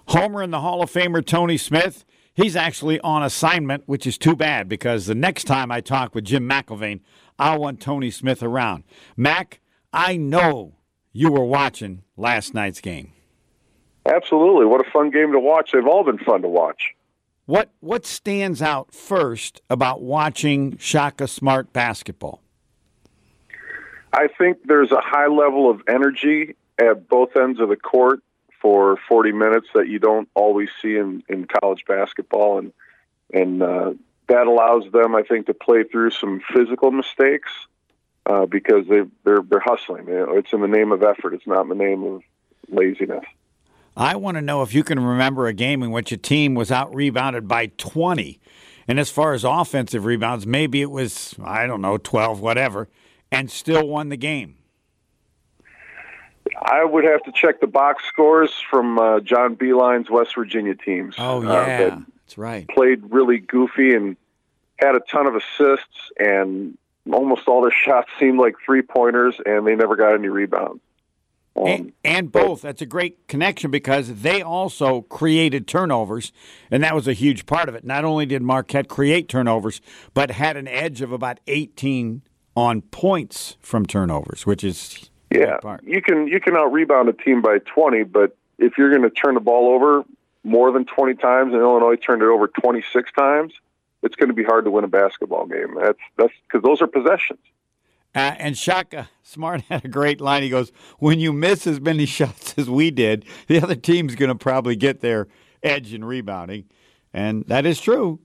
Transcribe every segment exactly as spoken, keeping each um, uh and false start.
Homer and the Hall of Famer Tony Smith. He's actually on assignment, which is too bad because the next time I talk with Jim McIlvaine, I want Tony Smith around. Mac, I know you were watching last night's game. Absolutely. What a fun game to watch. They've all been fun to watch. What what stands out first about watching Shaka Smart basketball? I think there's a high level of energy at both ends of the court for forty minutes that you don't always see in, in college basketball. And, and uh, that allows them, I think, to play through some physical mistakes uh, because they, they're, they're hustling. You know, it's in the name of effort. It's not in the name of laziness. I want to know if you can remember a game in which a team was out-rebounded by twenty. And as far as offensive rebounds, maybe it was, I don't know, twelve, whatever, and still won the game. I would have to check the box scores from uh, John Beeline's West Virginia teams. Oh, yeah, uh, that that's right. Played really goofy and had a ton of assists, and almost all their shots seemed like three-pointers, and they never got any rebounds. Um, and, and both. That's a great connection because they also created turnovers, and that was a huge part of it. Not only did Marquette create turnovers, but had an edge of about eighteen on points from turnovers, which is yeah. Part. You can you can out rebound a team by twenty, but if you're going to turn the ball over more than twenty times, and Illinois turned it over twenty-six times, it's going to be hard to win a basketball game. That's that's because those are possessions. Uh, and Shaka Smart had a great line. He goes, when you miss as many shots as we did, the other team's going to probably get their edge in rebounding. And that is true.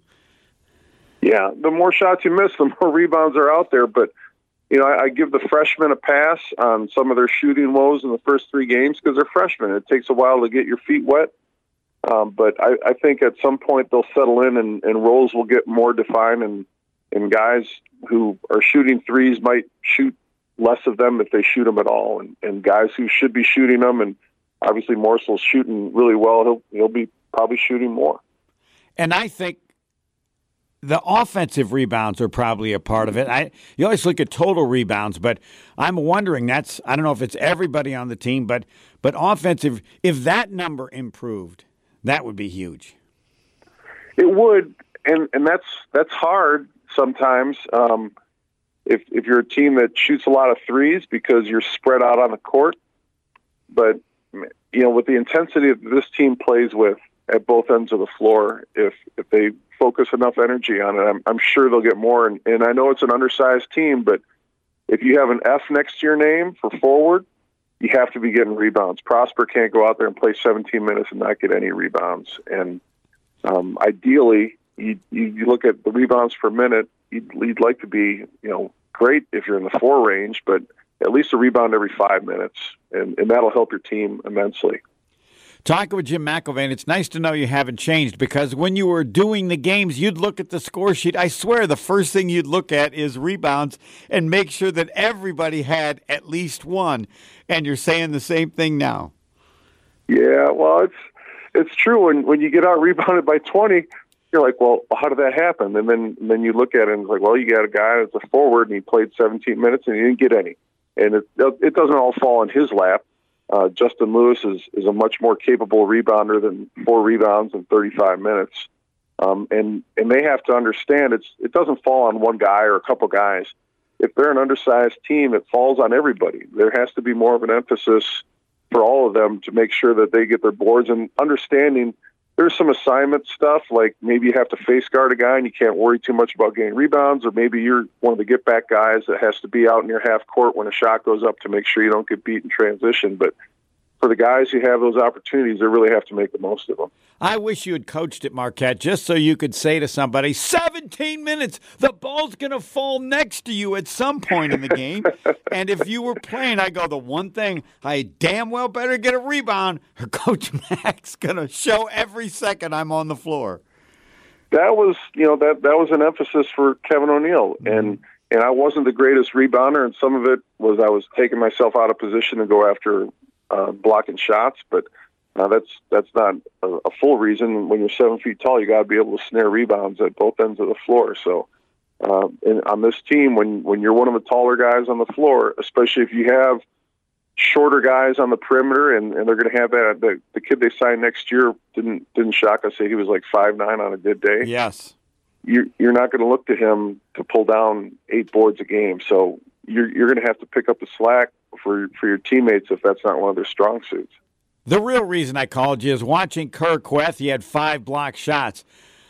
Yeah, the more shots you miss, the more rebounds are out there. But, you know, I, I give the freshmen a pass on some of their shooting woes in the first three games because they're freshmen. It takes a while to get your feet wet. Um, but I, I think at some point they'll settle in and, and roles will get more defined, and, and guys who are shooting threes might shoot less of them if they shoot them at all. And, and guys who should be shooting them, and obviously Morsel's shooting really well, he'll, he'll be probably shooting more. And I think the offensive rebounds are probably a part of it. I You always look at total rebounds, but I'm wondering, that's, I don't know if it's everybody on the team, but but offensive, if that number improved, that would be huge. It would, and, and that's that's hard sometimes um, if if you're a team that shoots a lot of threes because you're spread out on the court. But, you know, with the intensity that this team plays with at both ends of the floor, if if they focus enough energy on it, I'm, I'm sure they'll get more. And, and I know it's an undersized team, but if you have an F next to your name for forward, you have to be getting rebounds. Prosper can't go out there and play seventeen minutes and not get any rebounds. And um, ideally, you, you look at the rebounds per minute, you'd, you'd like to be, you know, great if you're in the four range, but at least a rebound every five minutes, and, and that'll help your team immensely. Talking with Jim McIlvaine, it's nice to know you haven't changed, because when you were doing the games, you'd look at the score sheet. I swear the first thing you'd look at is rebounds and make sure that everybody had at least one, and you're saying the same thing now. Yeah, well, it's it's true. When, when you get out rebounded by twenty, you're like, well, how did that happen? And then and then you look at it and it's like, well, you got a guy that's a forward and he played seventeen minutes and he didn't get any. And it it doesn't all fall in his lap. Uh, Justin Lewis is, is a much more capable rebounder than four rebounds in thirty-five minutes. Um, and, and they have to understand it's it doesn't fall on one guy or a couple guys. If they're an undersized team, it falls on everybody. There has to be more of an emphasis for all of them to make sure that they get their boards, and understanding there's some assignment stuff, like maybe you have to face guard a guy and you can't worry too much about getting rebounds, or maybe you're one of the get back guys that has to be out in your half court when a shot goes up to make sure you don't get beat in transition. But for the guys who have those opportunities, they really have to make the most of them. I wish you had coached at Marquette just so you could say to somebody, seventeen minutes, the ball's going to fall next to you at some point in the game. And if you were playing, I go, the one thing, I damn well better get a rebound, or Coach Mack's going to show every second I'm on the floor. That was, you know, that, that was an emphasis for Kevin O'Neill. Mm-hmm. And and I wasn't the greatest rebounder, and some of it was I was taking myself out of position to go after uh, blocking shots, but Uh, that's that's not a, a full reason. When you're seven feet tall, you got to be able to snare rebounds at both ends of the floor. So, uh, and on this team, when when you're one of the taller guys on the floor, especially if you have shorter guys on the perimeter, and, and they're going to have that. The, the kid they signed next year didn't didn't shock us. Say he was like five nine on a good day. Yes. You're, you're not going to look to him to pull down eight boards a game. So you're you're going to have to pick up the slack for for your teammates if that's not one of their strong suits. The real reason I called you is watching Kur Kuath. He had five block shots.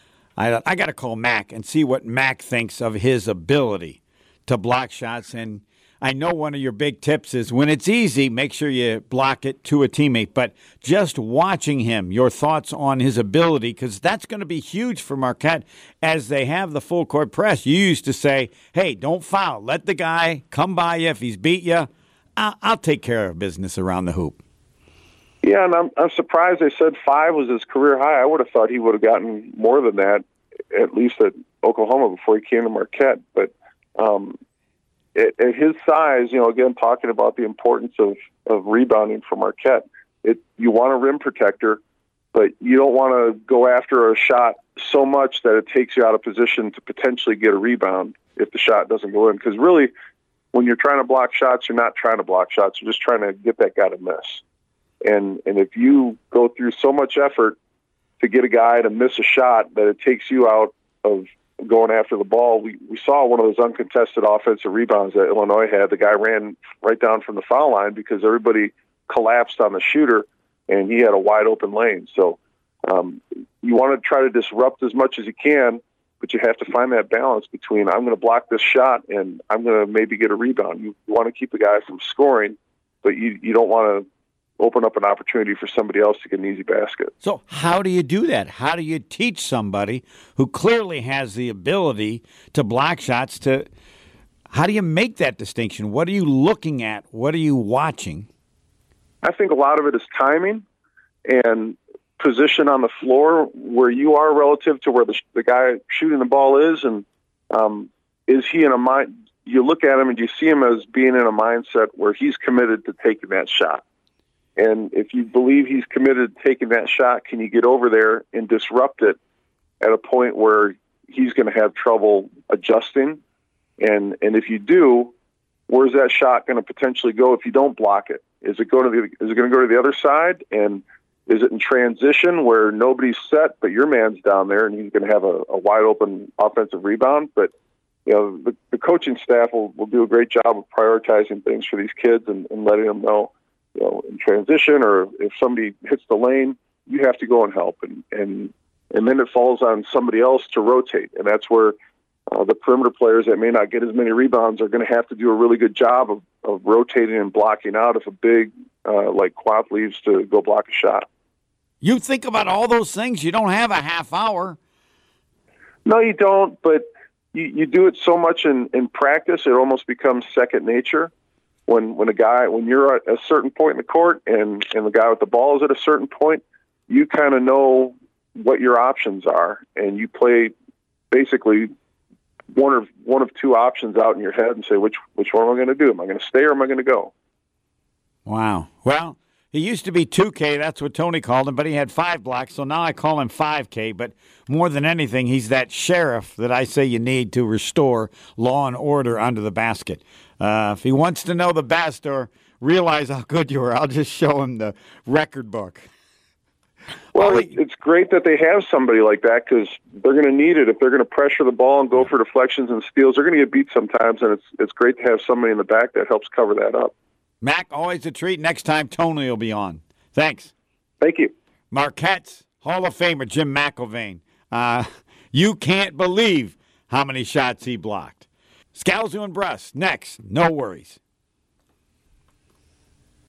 I I got to call Mac and see what Mac thinks of his ability to block shots. And I know one of your big tips is when it's easy, make sure you block it to a teammate. But just watching him, your thoughts on his ability, because that's going to be huge for Marquette as they have the full court press. You used to say, hey, don't foul. Let the guy come by you. If he's beat you, I'll, I'll take care of business around the hoop. Yeah, and I'm, I'm surprised they said five was his career high. I would have thought he would have gotten more than that, at least at Oklahoma before he came to Marquette. But um, at, at his size, you know, again, talking about the importance of, of rebounding for Marquette, it, you want a rim protector, but you don't want to go after a shot so much that it takes you out of position to potentially get a rebound if the shot doesn't go in. Because really, when you're trying to block shots, you're not trying to block shots. You're just trying to get that guy to miss. And and if you go through so much effort to get a guy to miss a shot that it takes you out of going after the ball, we, we saw one of those uncontested offensive rebounds that Illinois had. The guy ran right down from the foul line because everybody collapsed on the shooter, and he had a wide open lane. So um, you want to try to disrupt as much as you can, but you have to find that balance between I'm going to block this shot and I'm going to maybe get a rebound. You, you want to keep the guy from scoring, but you, you don't want to open up an opportunity for somebody else to get an easy basket. So how do you do that? How do you teach somebody who clearly has the ability to block shots to how do you make that distinction? What are you looking at? What are you watching? I think a lot of it is timing and position on the floor where you are relative to where the, the guy shooting the ball is. And um, is he in a mind, you look at him and you see him as being in a mindset where he's committed to taking that shot. And if you believe he's committed to taking that shot, can you get over there and disrupt it at a point where he's going to have trouble adjusting? And and if you do, where's that shot going to potentially go if you don't block it? Is it going to the, is it going to go to the other side? And is it in transition where nobody's set but your man's down there and he's going to have a, a wide open offensive rebound? But you know the, the coaching staff will, will do a great job of prioritizing things for these kids and, and letting them know. You know, in transition, or if somebody hits the lane, you have to go and help, and and and then it falls on somebody else to rotate, and that's where uh, the perimeter players that may not get as many rebounds are going to have to do a really good job of, of rotating and blocking out if a big uh, like Kuath leaves to go block a shot. You think about all those things. You don't have a half hour. No, you don't. But you, you do it so much in, in practice, it almost becomes second nature. When when a guy when you're at a certain point in the court and, and the guy with the ball is at a certain point, you kind of know what your options are, and you play basically one of one of two options out in your head and say which which one am I going to do? Am I going to stay or am I going to go? Wow. Well, he used to be two K. That's what Tony called him, but he had five blocks, so now I call him five K. But more than anything, he's that sheriff that I say you need to restore law and order under the basket. Uh, if he wants to know the best or realize how good you are, I'll just show him the record book. Well, it, it's great that they have somebody like that because they're going to need it. If they're going to pressure the ball and go for deflections and steals, they're going to get beat sometimes, and it's it's great to have somebody in the back that helps cover that up. Mac, always a treat. Next time, Tony will be on. Thanks. Thank you. Marquette's Hall of Famer, Jim McIlvaine. Uh, you can't believe how many shots he blocked. Scalzo and Brust, next. No worries.